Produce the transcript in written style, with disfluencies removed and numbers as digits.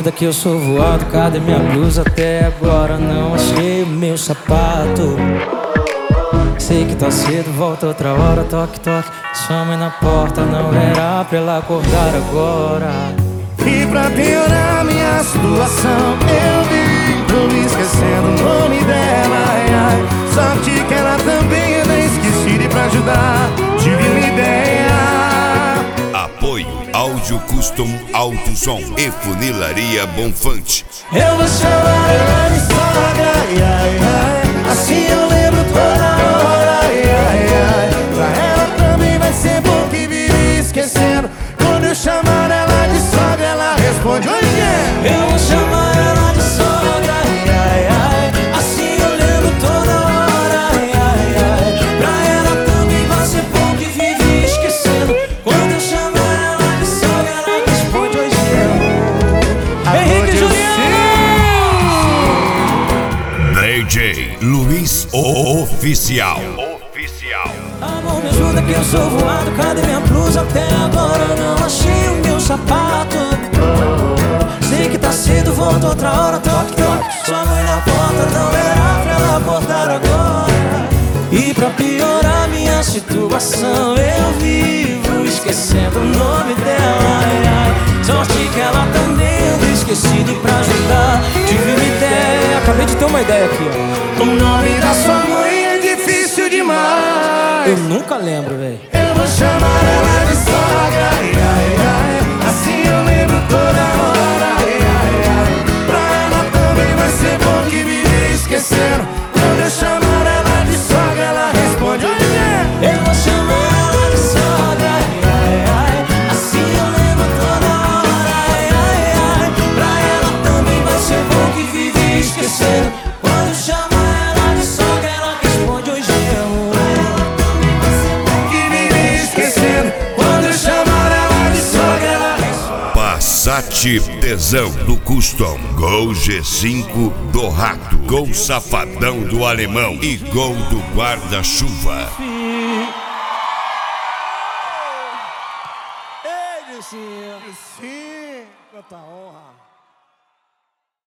ajuda que eu sou voado. Cadê minha blusa? Até agora não achei o meu sapato. Sei que tá cedo, volta outra hora. Toque, toque, sua mãe na porta. Não era pra ela acordar agora. E pra piorar minha situação, eu vivo esquecendo o nome dela, ai, ai. Sorte que ela também é bem esquecida. E pra ajudar, tive uma ideia. Apoio Áudio Custom Alto Som e Funilaria Bonfante. Eu vou chamar ela de sogra, ai, ai, ai. Assim eu lembro toda hora, ai, ai, ai. Pra ela também vai ser bom que vive esquecendo. Quando eu chamar ela de sogra, ela responde: oi, eu vou chamar ela de sogra, ai, ai, ai. Assim eu lembro toda hora, ai, ai, ai. Pra ela também vai ser bom que vive esquecendo. Quando eu chamar ela de sogra, ela responde: oi, Henrique Juliano. DJ Luiz Oficial. Amor, me ajuda que eu sou voado. Cadê minha blusa? Até agora não achei o meu sapato. Sei que tá cedo, volto outra hora. Toque, toque, sua mãe na porta. Não era pra ela acordar agora. E pra piorar minha situação, eu vivo esquecendo o nome dela, ai, ai. Sorte que ela também anda esquecida. E pra ajudar, tive uma ideia. Acabei de ter uma ideia aqui, ó. o nome da sua mãe é difícil demais. Eu nunca lembro, velho. Eu vou chamar ela de sogra, ai, ai, ai. Assim eu lembro toda hora, ai, ai, ai. Pra ela também vai ser bom que vive esquecendo. Quando eu chamar ela de sogra, ela responde: oi, eu vou chamar ela de sogra, ai, ai, ai. Assim eu lembro toda hora, ai, ai, ai. Pra ela também vai ser bom que vive esquecendo. Quando eu chamar ela de sogra, ela responde: oi, gelo. que vive esquecendo. Quando eu chamar ela de sogra, ela responde. Passat Tesão do Custom. Gol G5 do Rato. Gol Safadão do Alemão. E gol do Guarda-Chuva. Sim, quanta honra.